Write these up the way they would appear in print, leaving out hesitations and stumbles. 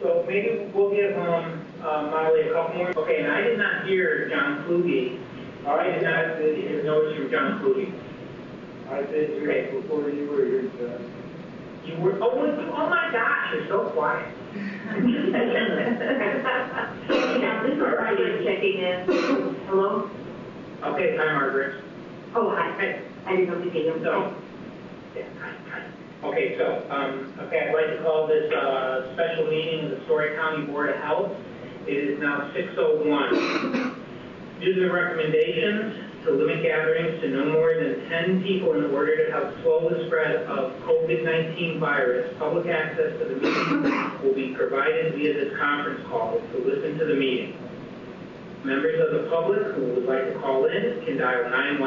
So maybe we'll give Molly a couple more. Okay, and I did not hear John Kluge. I did not hear notice from John Kluge. I did hear it before you were here, John. You were, oh my gosh, you're so quiet. Yeah, this is Margaret checking in. Hello? Okay, hi Margaret. Oh, hi. I didn't know you came. So, yeah, hi. Okay, so, I'd like to call this special meeting of the Story County Board of Health. It is now 6:01. Due to the recommendations to limit gatherings to no more than 10 people in order to help slow the spread of COVID-19 virus, public access to the meeting will be provided via this conference call to listen to the meeting. Members of the public who would like to call in can dial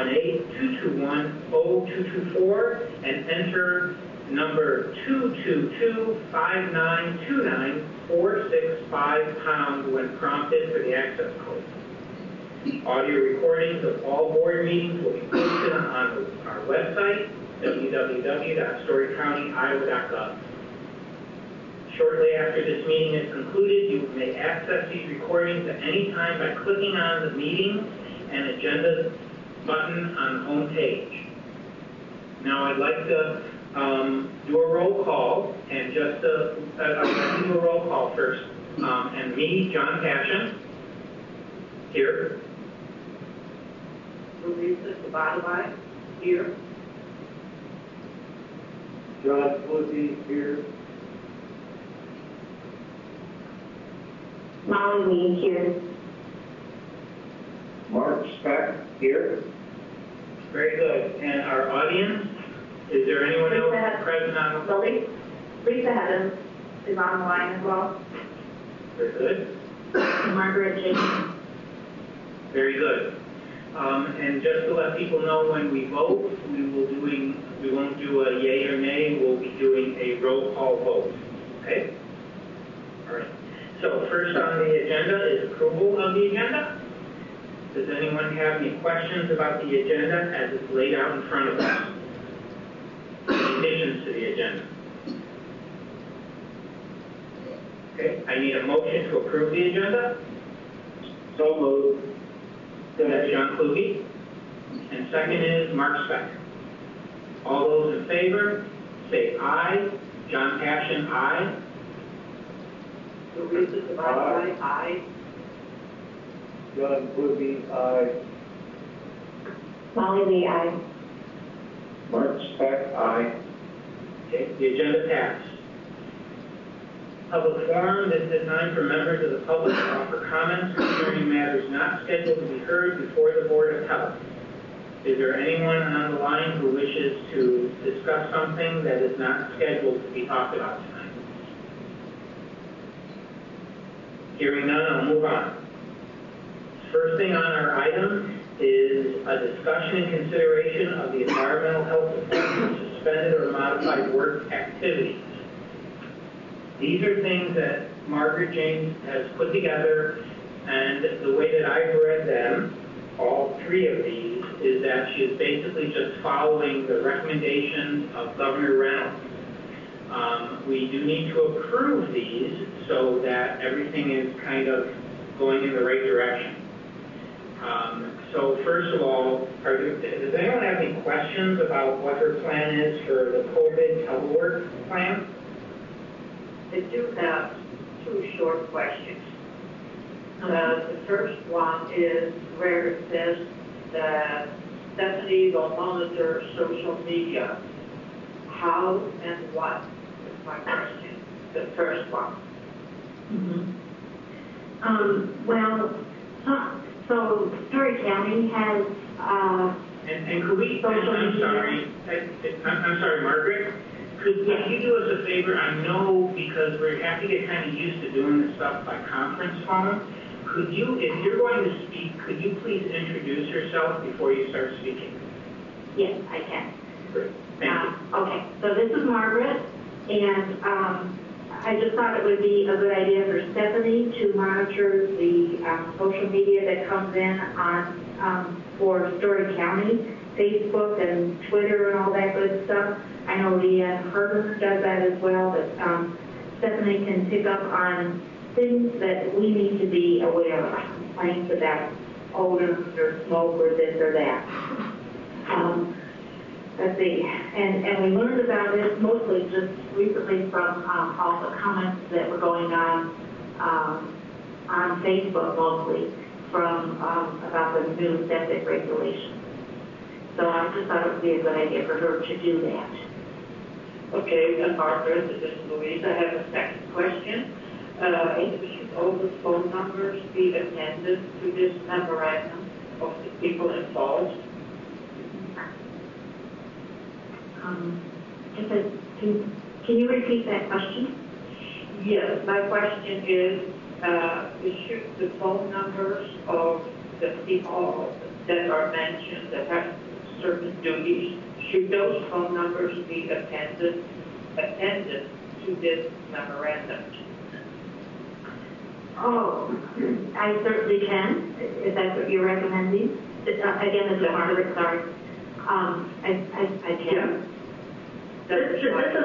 918-221-0224 and enter number 222-5929-465 when prompted for the access code. Audio recordings of all board meetings will be posted on our website, www.storycountyiowa.gov. Shortly after this meeting is concluded, you may access these recordings at any time by clicking on the meeting and agenda button on the home page. Now I'd like to do a roll call, and just I'd like to do a roll call first. And me, John Cashin, here. Teresa Sabadabai, here. John Kluge here. Molly Lee, here. Mark Speck here. Very good. And our audience, is there anyone else present on the phone? Lisa Hedden is on the line as well. Very good. Margaret James. Very good. And just to let people know, when we vote, we won't do a yay or nay. We'll be doing a roll call vote. Okay? All right. So first on the agenda is approval of the agenda. Does anyone have any questions about the agenda as it's laid out in front of us? Any additions to the agenda? Okay, I need a motion to approve the agenda. So moved. That's John Kluge. And second is Mark Speck. All those in favor, say aye. John Cashin, aye. Teresa Sabadabai, aye. John Kluge, aye. Molly Lee, aye. Mark Speck, aye. Okay, the agenda passed. Public forum is designed for members of the public to offer comments concerning matters not scheduled to be heard before the Board of Health. Is there anyone on the line who wishes to discuss something that is not scheduled to be talked about tonight? Hearing none, I'll move on. First thing on our item is a discussion and consideration of the Environmental Health Department's suspended or modified work activities. These are things that Margaret James has put together, and the way that I've read them, all three of these, is that she is basically just following the recommendations of Governor Reynolds. We do need to approve these so that everything is kind of going in the right direction. So first of all, does anyone have any questions about what her plan is for the COVID telework plan? I do have two short questions. The first one is where it says that Stephanie will monitor social media. How and what is my question? The first one. So Story County has And could we, I'm sorry, Margaret, could you do us a favor? I know because we have to get kind of used to doing this stuff by conference phone. Could you, if you're going to speak, could you please introduce yourself before you start speaking? Yes, I can. Great, thank you. Okay, so this is Margaret, and I just thought it would be a good idea for Stephanie to monitor the social media that comes in on for Story County, Facebook and Twitter and all that good stuff. I know Leanne Herder does that as well, but Stephanie can pick up on things that we need to be aware of, complaints about odors or smoke or this or that. Let's see, and we learned about it mostly just recently from all the comments that were going on Facebook mostly from about the new septic regulations. So I just thought it would be a good idea for her to do that. Okay, and Margaret, this is Louise. I have a second question. Should all the phone numbers be appended to this memorandum of the people involved? Can you repeat that question? Yes, my question is, should the phone numbers of the people that are mentioned that have certain duties, should those phone numbers be appended to this memorandum? Oh, I certainly can, if that's what you're recommending. Again, this is Margaret, sorry. I can. This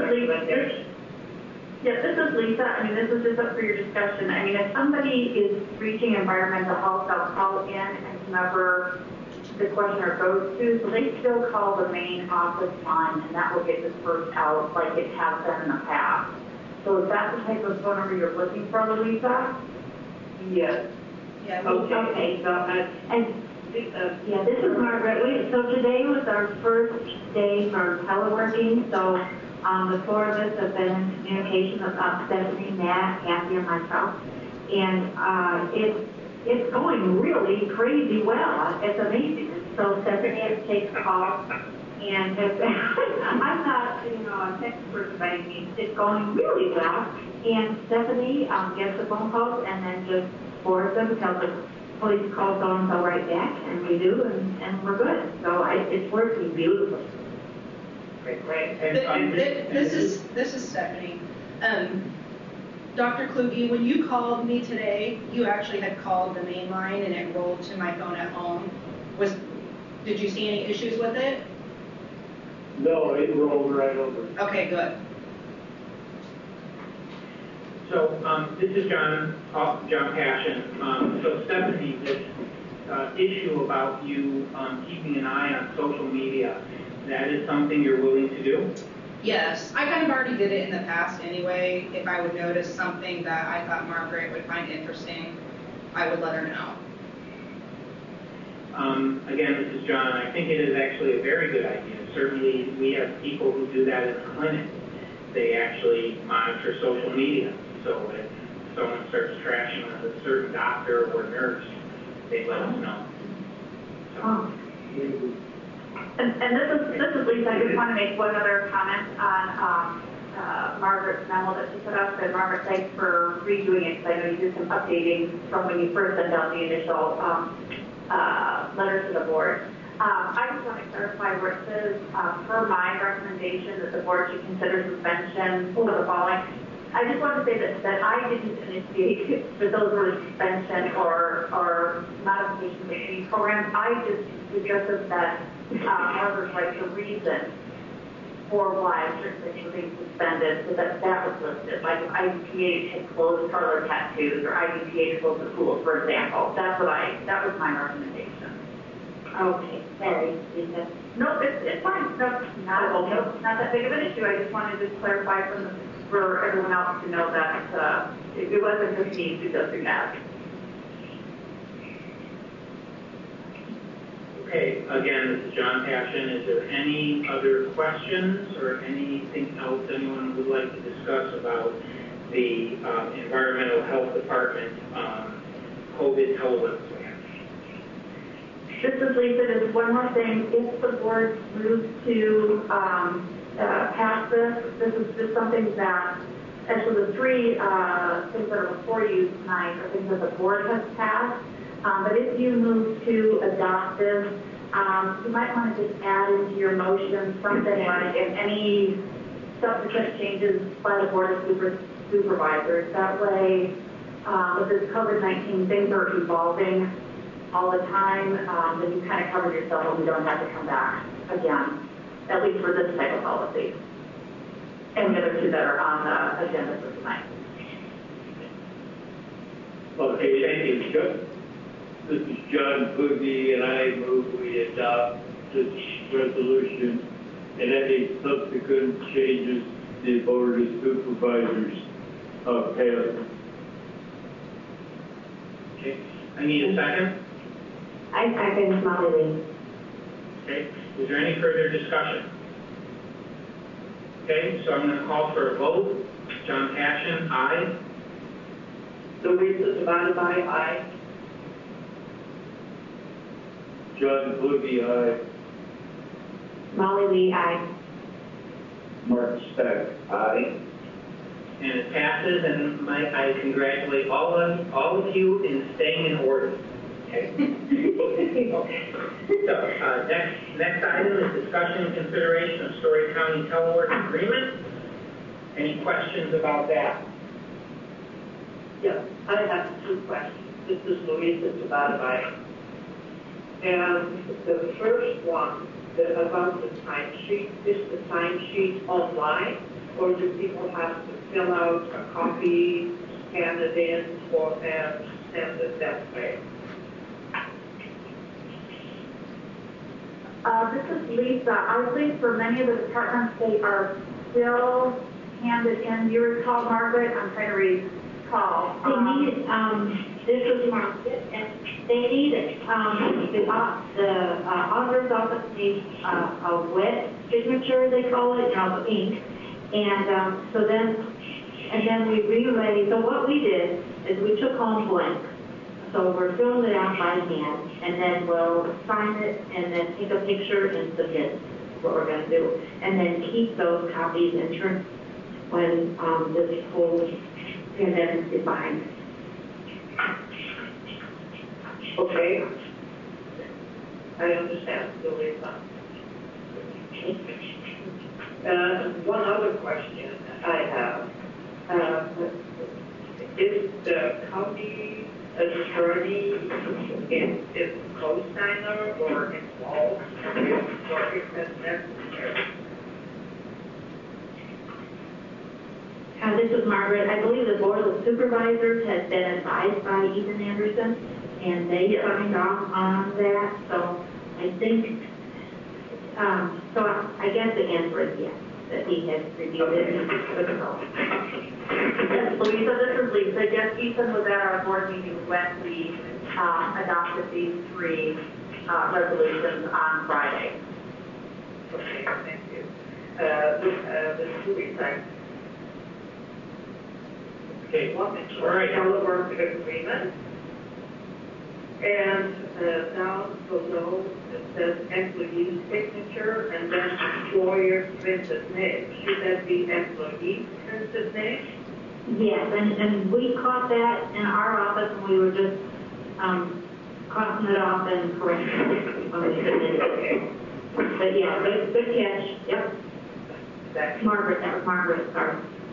is Lisa. I mean, this is just up for your discussion. I mean, if somebody is reaching environmental health, they'll call in and whomever the questioner goes to, so they still call the main office line, and that will get dispersed out like it has been in the past. So is that the type of phone number you're looking for, Louisa? Yes. Yeah. Okay. Yeah, this is Margaret. So today was our first day for teleworking. So the four of us have been in communication with Stephanie, Matt, Kathy, and myself, and it's going really crazy well. It's amazing. So Stephanie has taken calls, and I'm not, a text person by any means. It's going really well, and Stephanie gets the phone calls and then just forwards them, tells the police call so-and-so right back, and we do, and we're good. So it's working beautifully. Great. This is Stephanie. Dr. Kluge, when you called me today, you actually had called the main line and it rolled to my phone at home. Did you see any issues with it? No, it rolled right over. Okay, good. So this is John Passion. So Stephanie, this issue about you keeping an eye on social media, that is something you're willing to do? Yes, I kind of already did it in the past anyway. If I would notice something that I thought Margaret would find interesting, I would let her know. Again, this is John. I think it is actually a very good idea. Certainly, we have people who do that in the clinic. They actually monitor social media. So if someone starts trashing on a certain doctor or nurse, they let us know. So. And this is Lisa. I just want to make one other comment on Margaret's memo that she put up. And Margaret, thanks for redoing it, because I know you did some updating from when you first sent out the initial letter to the board. I just want to clarify where it says, per my recommendation, that the board should consider suspension of the following. I just want to say that I didn't initiate that those were suspension or modification of any programs. I just suggested that Margaret writes a reason for why certain things were being suspended, so that was listed. Like if IDPH had closed parlor tattoos or IDPH closed the pool, for example. That was my recommendation. Okay, sorry, Lisa. No, it's fine. No, not that big of an issue. I just wanted to clarify for everyone else to know that it wasn't just me suggesting that. Okay, again, this is John Passion. Is there any other questions or anything else anyone would like to discuss about the Environmental Health Department COVID telework plan? This is Lisa. Just one more thing. If the board moves to pass this is just something that, actually the three things that are before you tonight are things that the board has passed. But if you move to adopt this, you might want to just add into your motion something like if any subsequent changes by the board of supervisors. That way, with this COVID-19, things are evolving all the time, then you kind of cover yourself and we don't have to come back again, at least for this type of policy. And the other two that are on the agenda for tonight. Okay, thank you. This is John Boogie, and I move we adopt this resolution and any subsequent changes the Board of Supervisors pass. Okay, I need a second. I second Molly Lee. Okay, is there any further discussion? Okay, so I'm going to call for a vote. John Cashin, aye. Louisa Sabatabai, aye. John Boogie, aye. Molly Lee, aye. Mark Speck, aye. And it passes, and I congratulate all of you in staying in order. Okay. Okay. So next item is discussion and consideration of Story County telework agreement. Any questions about that? Yeah, I have two questions. This is Louisa Sabatabai. And the first one, about the timesheet, is the timesheet online, or do people have to fill out a copy, scan it in, and send it that way? This is Lisa. I believe for many of the departments, they are still handed in. You recall, Margaret? I'm trying to recall. They need, this was Margaret, and they need, the auditor's office needs a wet signature, they call it, the ink. And so then we relay. So what we did is we took home blanks. So we're filling it out by hand, and then we'll sign it, and then take a picture and submit what we're going to do, and then keep those copies and turn when this whole pandemic is behind. Okay. I understand, Louisa. One other question I have. Is the county attorney is co-signer or involved or is that necessary? This is Margaret. I believe the Board of Supervisors has been advised by Ethan Anderson, and they signed off on that. So I think, so I guess the answer is yes, that he has reviewed it and took it all. Yes, Louisa, this is Lisa. Yes, Ethan was at our board meeting when we adopted these three resolutions on Friday. Okay, thank you. The Louisa. Okay, All right. telework agreement. And down below it says employee signature and then employer printed name. Should that be employee printed name? Yes, and we caught that in our office, and we were just crossing it off and correcting it when we submitted it. Okay. But yeah, good catch. Yep. That Margaret, that was Margaret, sorry.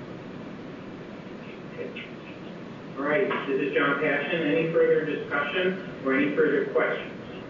All right, this is John Cashin. Any further discussion or any further questions?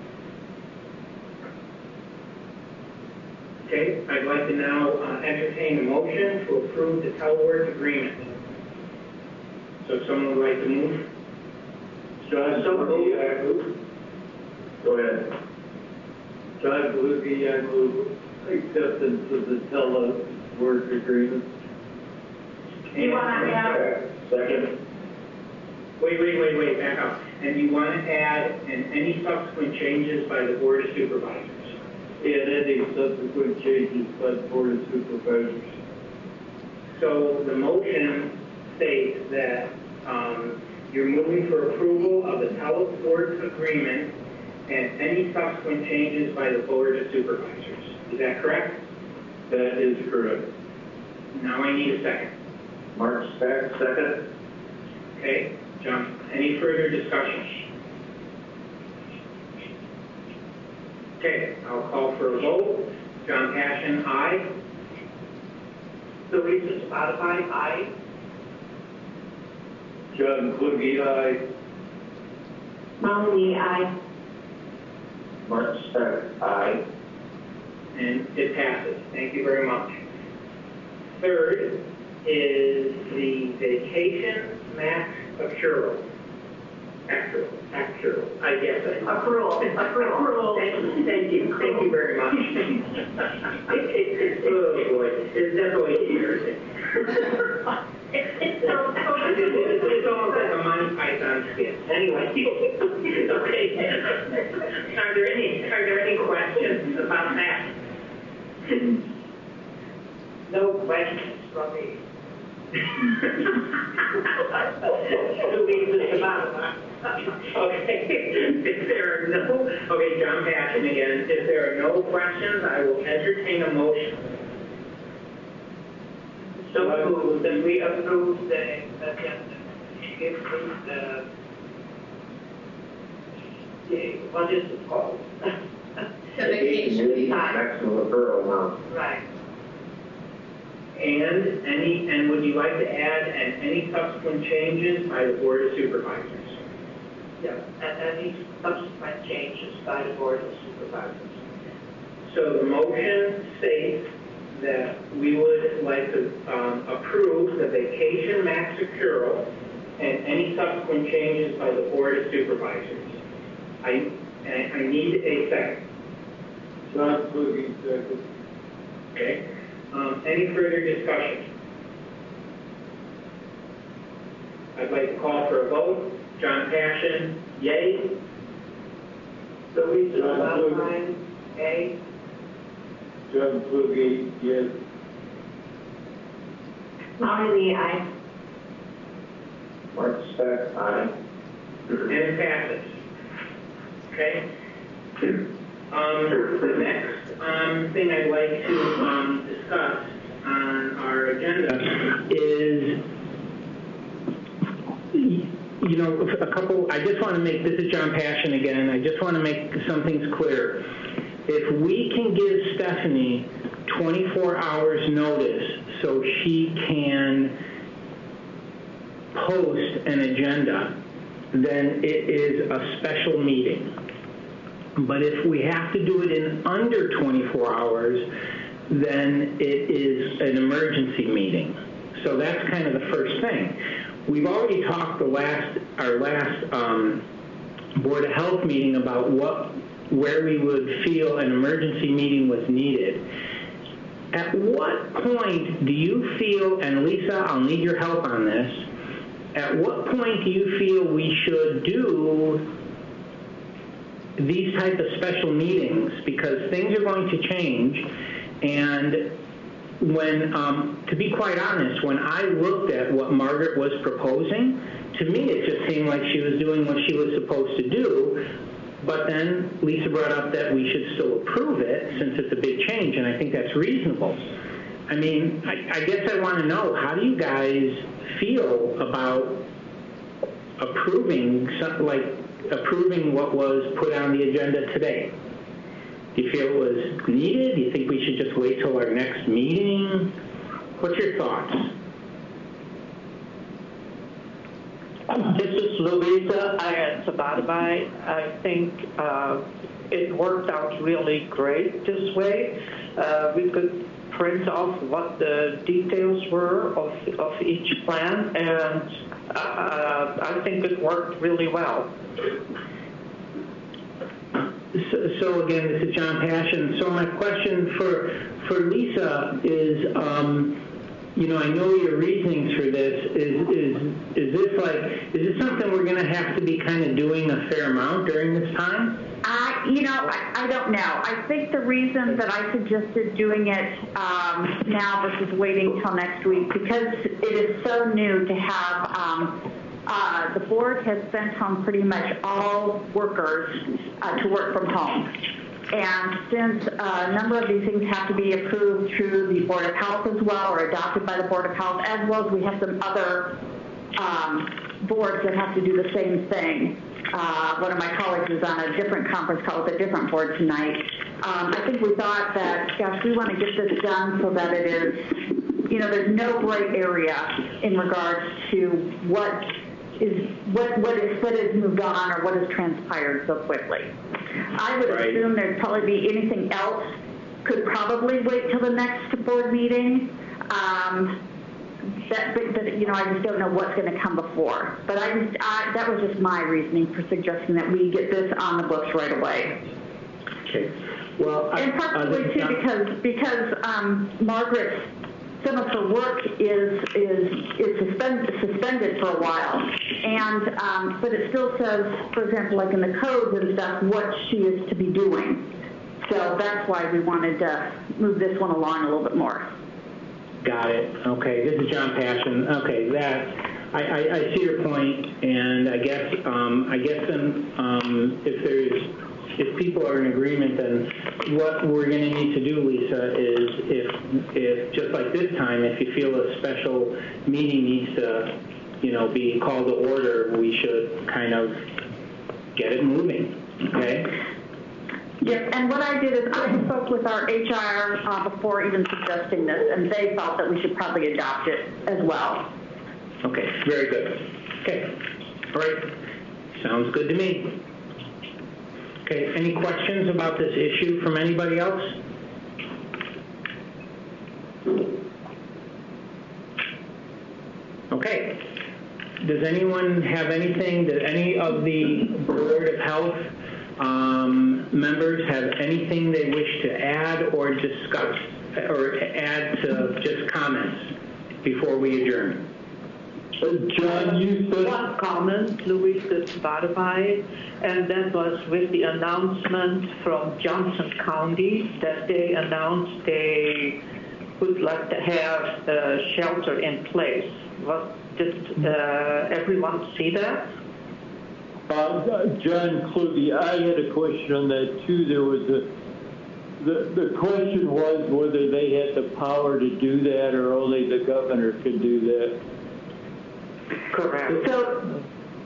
Okay, I'd like to now entertain a motion to approve the telework agreement. So if someone would like to move? John Boogie, I move. Go ahead. John Boogie, I move acceptance of the telework agreement. You want to add? Second. Wait, back up. And you want to add and any subsequent changes by the Board of Supervisors? And any subsequent changes by the Board of Supervisors. So the motion states that you're moving for approval of the telework agreement and any subsequent changes by the Board of Supervisors. Is that correct? That is correct. Now I need a second. Mark Speck, second. Okay, John, any further discussion? Okay, I'll call for a vote. John Cashin, aye. Louisa Sabatabai, aye. John Boogie, aye. Molly Lee, aye. Mark Speck, aye. And it passes. Thank you very much. Third is the vacation max accrual. Actual, I guess. Accrual. Thank you very much. Oh, boy, it's definitely here. It's almost like a Monty Python skit. Anyway, okay. Are there any questions about that? No questions from me. Okay. If there are no, okay, John Passion again. If there are no questions, I will entertain a motion. So moved that we approve the agenda. Approve what is it called? The vacation. Maximum referral amount. Right. And would you like to add any subsequent changes by the Board of Supervisors? Yeah, and any subsequent changes by the Board of Supervisors. So the motion states that we would like to approve the vacation max accrual and any subsequent changes by the Board of Supervisors. I need a second. John Boogie, second. Okay. Any further discussion? I'd like to call for a vote. John Passion, yay. Louisa John Valentine, A. John Boogie, yes. Molly Lee, aye. Mark Speck, aye. And it passes. Okay? The next thing I'd like to discuss on our agenda is, you know, I just want to make, this is John Passion again, I just want to make some things clear. If we can give Stephanie 24 hours notice so she can post an agenda, then it is a special meeting. But if we have to do it in under 24 hours, then it is an emergency meeting. So that's kind of the first thing. We've already talked our last Board of Health meeting about where we would feel an emergency meeting was needed. At what point do you feel, and Lisa, I'll need your help on this, at what point do you feel we should do these type of special meetings, because things are going to change, and when, to be quite honest, when I looked at what Margaret was proposing, to me it just seemed like she was doing what she was supposed to do, but then Lisa brought up that we should still approve it since it's a big change, and I think that's reasonable. I mean, I guess I want to know, how do you guys feel about approving what was put on the agenda today? Do you feel it was needed? Do you think we should just wait till our next meeting? What's your thoughts? This is Louisa at Sabatabai. I think it worked out really great this way. We could print off what the details were of each plan, and I think it worked really well. So again, this is John Passion. So my question for Lisa is, you know, I know your reasonings for this. Is this something we're going to have to be kind of doing a fair amount during this time? I don't know. I think the reason that I suggested doing it now versus waiting till next week, because it is so new to have the board has sent home pretty much all workers to work from home. And since a number of these things have to be approved through the Board of Health as well, or adopted by the Board of Health, as well as we have some other boards that have to do the same thing. One of my colleagues is on a different conference call with a different board tonight. I think we thought that, gosh, we want to get this done so that it is, you know, there's no gray area in regards to what has moved on or what has transpired so quickly. I would assume there'd probably be anything else could probably wait till the next board meeting. you know, I just don't know what's going to come before. But that was just my reasoning for suggesting that we get this on the books right away. Okay. Well, and possibly too because Margaret, some of her work is suspended for a while, and but it still says, for example, like in the codes and stuff, what she is to be doing. So that's why we wanted to move this one along a little bit more. Got it. Okay, this is John Passion. Okay, I see your point, and I guess then if people are in agreement, then what we're going to need to do, Lisa, is if just like this time, if you feel a special meeting needs to, you know, be called to order, we should kind of get it moving. Okay. Yep, and what I did is I spoke with our HR before even suggesting this, and they felt that we should probably adopt it as well. Okay, very good. Okay, all right, sounds good to me. Okay, any questions about this issue from anybody else? Okay, does anyone have anything, that any of the Board of Health members have anything they wish to add or discuss, or add to just comments before we adjourn? John, you said one comment, Louisa Spadeby, and that was with the announcement from Johnson County that they announced they would like to have a shelter in place. Did everyone see that? John Kluge, I had a question on that too. There was the question was whether they had the power to do that or only the governor could do that. Correct. So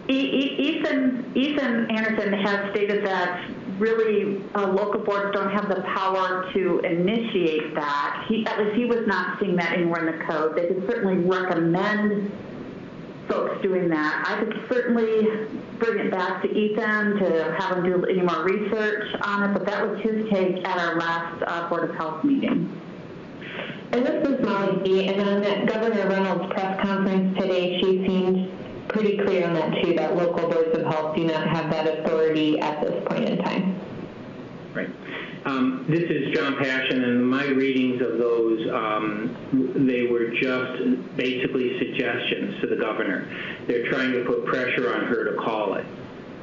Ethan Anderson has stated that really local boards don't have the power to initiate that. At least he was not seeing that anywhere in the code. They could certainly recommend folks doing that. I could certainly bring it back to Ethan to have him do any more research on it, but that was his take at our last Board of Health meeting. And this is Molly B. And on that Governor Reynolds press conference today, she seemed pretty clear on that too, that local boards of health do not have that authority at this point in time. Right. This is John Passion, and my readings of those, they were just basically suggestions to the governor. They're trying to put pressure on her to call it.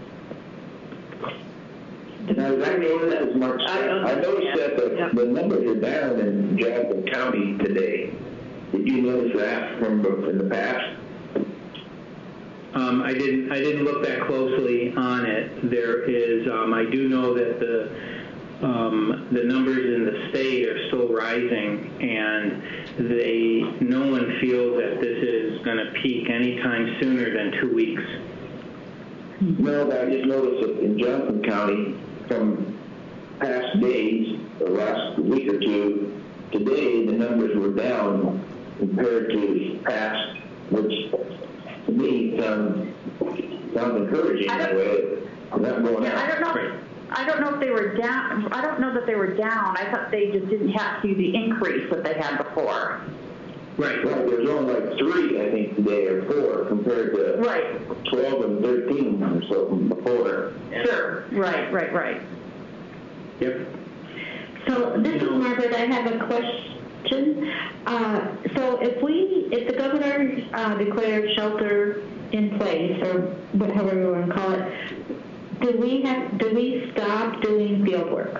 Now, as I noticed, as Mark said, I noticed that the numbers are down in Johnson County today. Did you notice that from in the past? I didn't look that closely on it. There is, I do know that the numbers in the state are still rising, and no one feels that this is going to peak anytime sooner than 2 weeks. No, I just noticed that in Johnson County, from past days, the last week or two, today the numbers were down compared to past, which to me sounds encouraging anyway. Not going up. I don't know if they were down. I don't know that they were down. I thought they just didn't have to the increase that they had before. Right. There's only like 3, I think, today, or 4, compared to 12 and 13 or something before. Sure. Right. Yep. So this is Margaret. I have a question. So if the governor declares shelter in place, or whatever you want to call it, do we stop doing field work?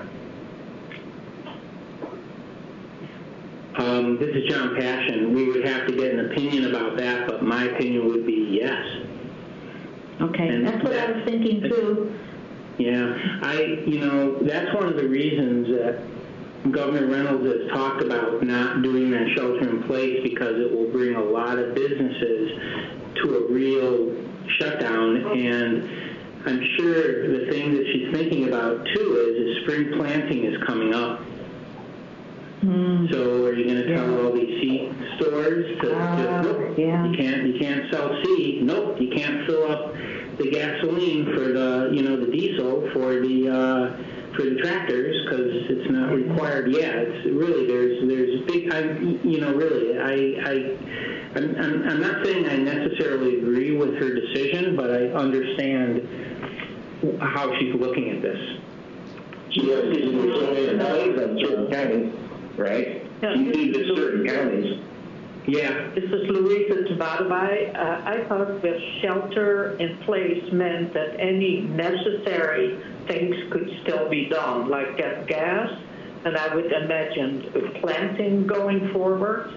This is John Passion. We would have to get an opinion about that, but my opinion would be yes. Okay, and that's what I was thinking too. Yeah, that's one of the reasons that Governor Reynolds has talked about not doing that shelter in place, because it will bring a lot of businesses to a real shutdown. And I'm sure the thing that she's thinking about too is spring planting is coming up. So are you going to tell all these seed stores to nope, you can't sell seed? Nope, you can't fill up the gasoline for the the diesel for for the tractors because it's not required yet. It's really there's big. I'm not saying I necessarily agree with her decision, but I understand how she's looking at this. She has to do so many plays on certain counties, right? She did certain counties. Yeah. This is Louisa Tabatabai. I thought that shelter in place meant that any necessary things could still be done, like get gas, and I would imagine planting going forward.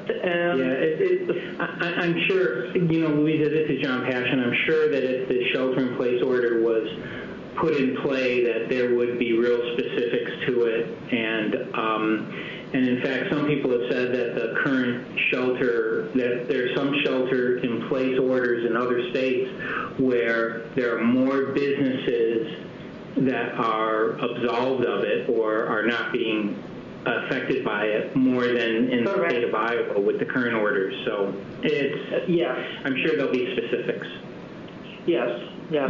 I'm sure, Louisa, this is John Passion. I'm sure that if the shelter-in-place order was put in play, that there would be real specifics to it. And in fact, some people have said that the current shelter, that there's some shelter-in-place orders in other states where there are more businesses that are absolved of it or are not being affected by it more than in the state of Iowa with the current orders. So it's, I'm sure there'll be specifics. Yes. Yeah,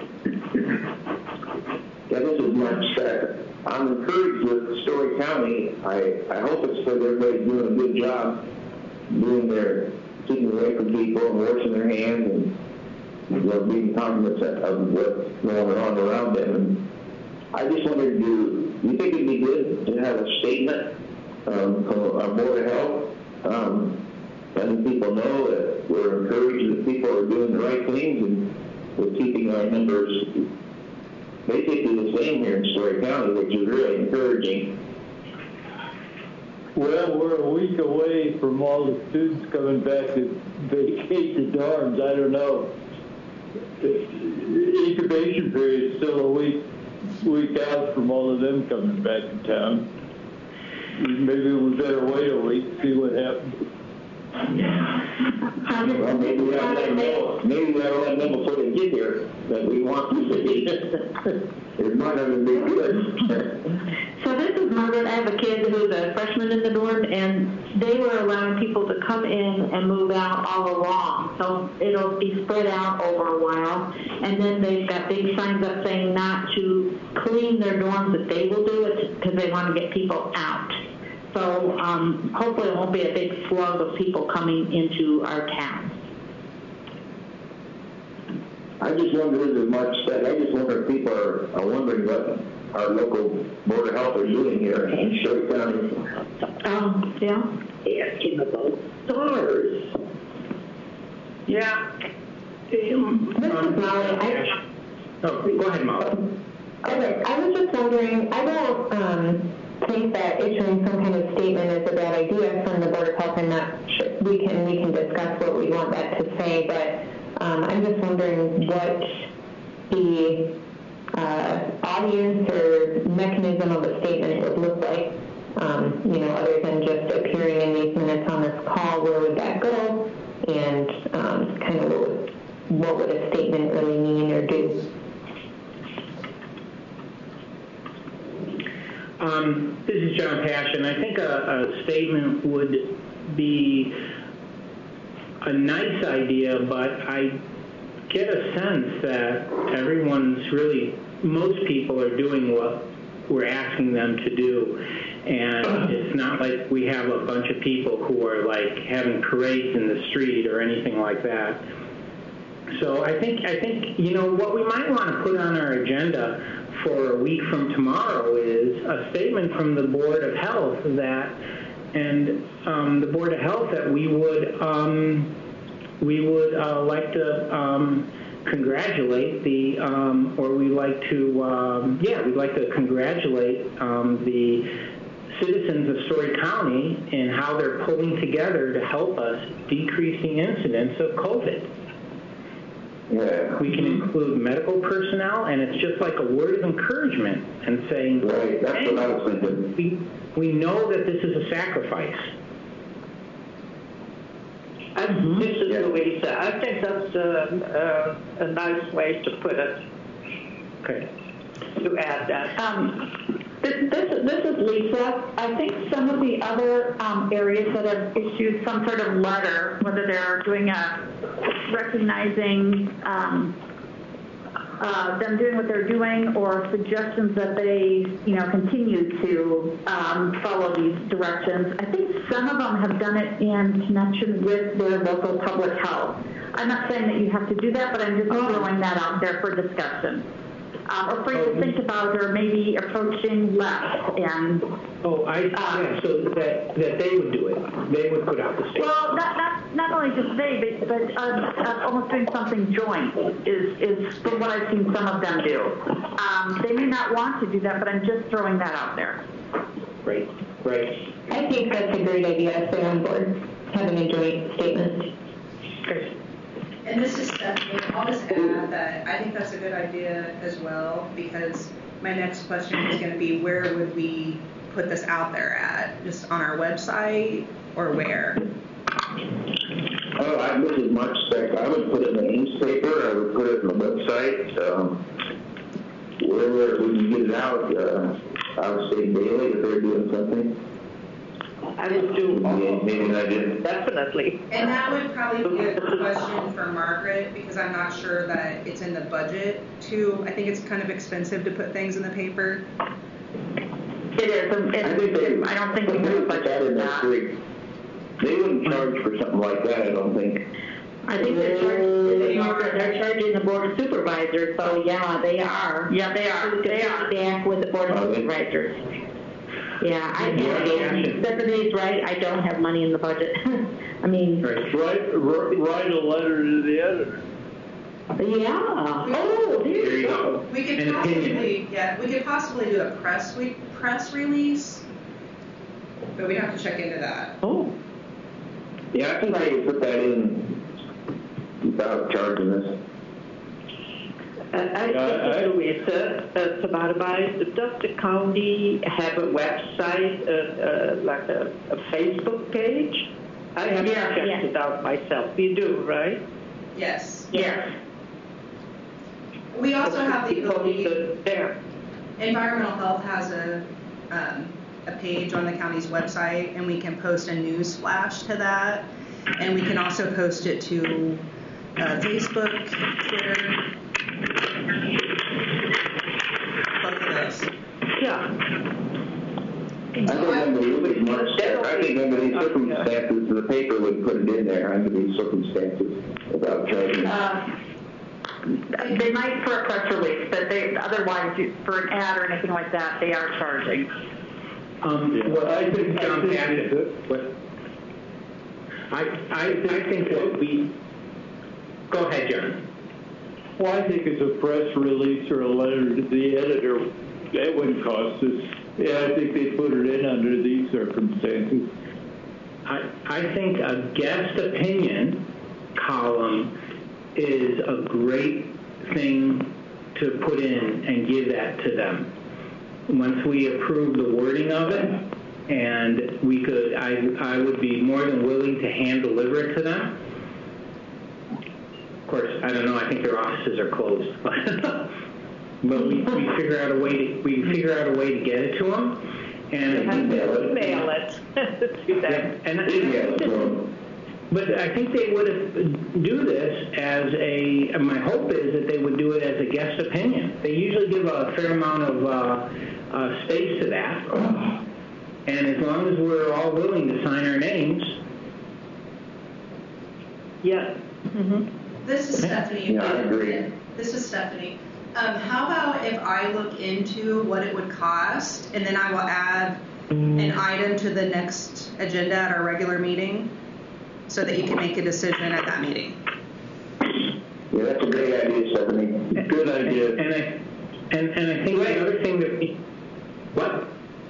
this is Mark Stack. I'm encouraged with Story County. I hope it's because everybody's doing a good job keeping away from people and washing their hands and being cognizant of what's going on around them. And I just wondered, do you think it'd be good to have a statement from our Board of Health letting people know that we're encouraged that people are doing the right things and we're keeping our numbers basically the same here in Story County, which is really encouraging. Well, we're a week away from all the students coming back to vacate the dorms. I don't know. The incubation period is still a week out from all of them coming back to town. Maybe we better wait a week and see what happens. Well, maybe we have to let them know. Maybe we have to let them know before they get here that we want them to be. It's not going to be good. So this is Margaret. I have a kid who's a freshman in the dorm, and they were allowing people to come in and move out all along. So it'll be spread out over a while. And then they've got big signs up saying not to clean their dorms, that they will do it because they want to get people out. So hopefully it won't be a big slug of people coming into our town. I just wonder, as Mark said, I just wonder if people are wondering what our local Board of Health are doing here in Story County. Asking about SARS. Yeah. This is Molly. Go ahead, Molly. Okay, I was just wondering, I don't think that issuing some kind of statement is a bad idea from the Board of Health. I'm not sure. We can discuss what we want that to say, but I'm just wondering what the audience or mechanism of a statement would look like, other than just appearing in these minutes on this call. Where would that go? And kind of what would a statement really mean or do? This is John Passion. I think a statement would be a nice idea, but I get a sense that most people are doing what we're asking them to do. And it's not like we have a bunch of people who are like having parades in the street or anything like that. So I think what we might want to put on our agenda for a week from tomorrow is a statement from the Board of Health that we would like to congratulate we'd like to congratulate the citizens of Story County in how they're pulling together to help us decrease the incidence of COVID. Yeah. We can include medical personnel, and it's just like a word of encouragement and saying, right, that's what I was thinking. We know that this is a sacrifice. This is Louisa. I think that's a nice way to put it. Okay. To add that. This is Lisa. I think some of the other areas that have issued some sort of letter, whether they're doing a recognizing them doing what they're doing, or suggestions that they, continue to follow these directions. I think some of them have done it in connection with their local public health. I'm not saying that you have to do that, but I'm just throwing that out there for discussion. Or for you to think about, or maybe approaching less and... so that they would do it. They would put out the statement. Well, not only just they, but almost doing something joint is from what I've seen some of them do. They may not want to do that, but I'm just throwing that out there. Right. I think that's a great idea, stay on board, having a joint statement. Great. And this is Stephanie. I'll just add that I think that's a good idea as well, because my next question is going to be, where would we put this out there at? Just on our website or where? Oh, this is much spec. I would put it in the newspaper. I would put it in the website. Wherever we can get it out, I would say daily if they're doing something. I would do maybe an idea. Definitely. And that would probably be a question for Margaret, because I'm not sure that it's in the budget too. I think it's kind of expensive to put things in the paper. It is. I don't think we can budget that in that. They wouldn't charge for something like that, I don't think. I think they're charging the board of supervisors, so yeah, they are. Yeah, they are. They are. Back with the board of supervisors. Yeah, Stephanie's right. I don't have money in the budget. I mean, write a letter to the editor. Yeah. Oh, there you go. We could possibly do a press release, but we have to check into that. Oh. Yeah, I think I would put that in without charging us. I think, Louisa, does the county have a website, like a Facebook page? I haven't checked it out myself. You do, right? Yes. Yes. We also have the ability. There. Environmental Health has a page on the county's website, and we can post a news flash to that, and we can also post it to Facebook, Twitter. Both of those. Yeah. I think under these circumstances, the paper would put it in there under these circumstances without charging. They might for a press release, but otherwise, for an ad or anything like that, they are charging. Well, I think John Patton. I think that we. Go ahead, John. Well, I think it's a press release or a letter to the editor. That wouldn't cost us. Yeah, I think they put it in under these circumstances. I think a guest opinion column is a great thing to put in and give that to them. Once we approve the wording of it, and we could, I would be more than willing to hand deliver it to them. Of course, I don't know. I think their offices are closed, but we figure out a way to get it to them, and email it to them. And but I think they would do this as my hope is that they would do it as a guest opinion. They usually give a fair amount of space to that, and as long as we're all willing to sign our names. Yeah. Mm-hmm. This is Stephanie. Yeah, I agree. This is Stephanie. How about if I look into what it would cost, and then I will add an item to the next agenda at our regular meeting, so that you can make a decision at that meeting. Yeah, that's a great idea, Stephanie. Good idea. And I think the other thing that what?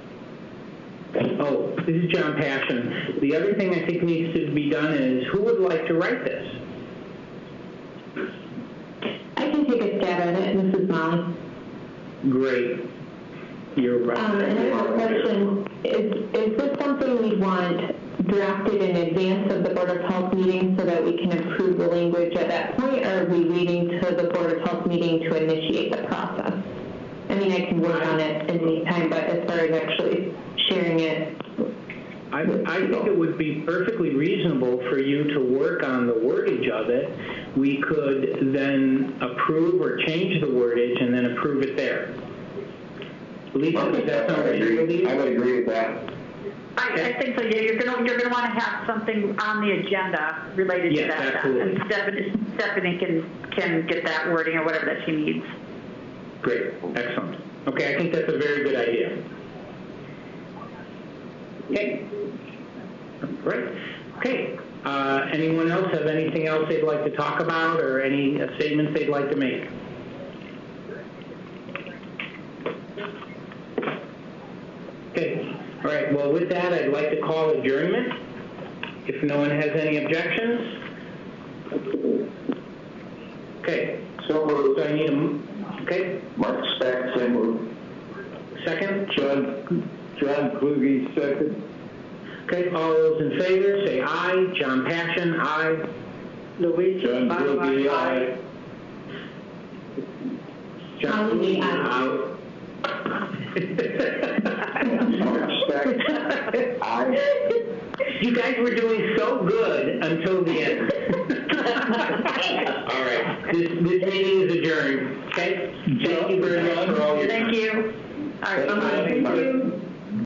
Oh, this is John Passion. The other thing I think needs to be done is, who would like to write this? I can take a stab at it. This is Molly. Great. You're right. And I have a question. Is this something we want drafted in advance of the Board of Health meeting so that we can approve the language at that point, or are we waiting to the Board of Health meeting to initiate the process? I mean, I can work on it in the meantime, but as far as actually sharing it. I I think it would be perfectly reasonable for you to work on the wordage of it. We could then approve or change the wordage and then approve it there. Lisa, does that sound reasonable to you? I would agree with that. I think so. Yeah, you're gonna want to have something on the agenda related to that. Absolutely. And Stephanie can get that wording or whatever that she needs. Great, excellent. Okay, I think that's a very good idea. Okay. Great. Okay. Anyone else have anything else they'd like to talk about or any statements they'd like to make? Okay. All right. Well, with that, I'd like to call adjournment. If no one has any objections. Okay. So I need a. Okay. Mark Stack, so moved. Second. John Kluge, second. Okay. All those in favor, say aye. John Passion, aye. Louise. John Kluge, aye. John Kluge, aye. Mark Stack, aye. You guys were doing so good until the end. All right. This meeting is adjourned. Okay? Thank you very much for all your time. Thank you. All right. Thank you.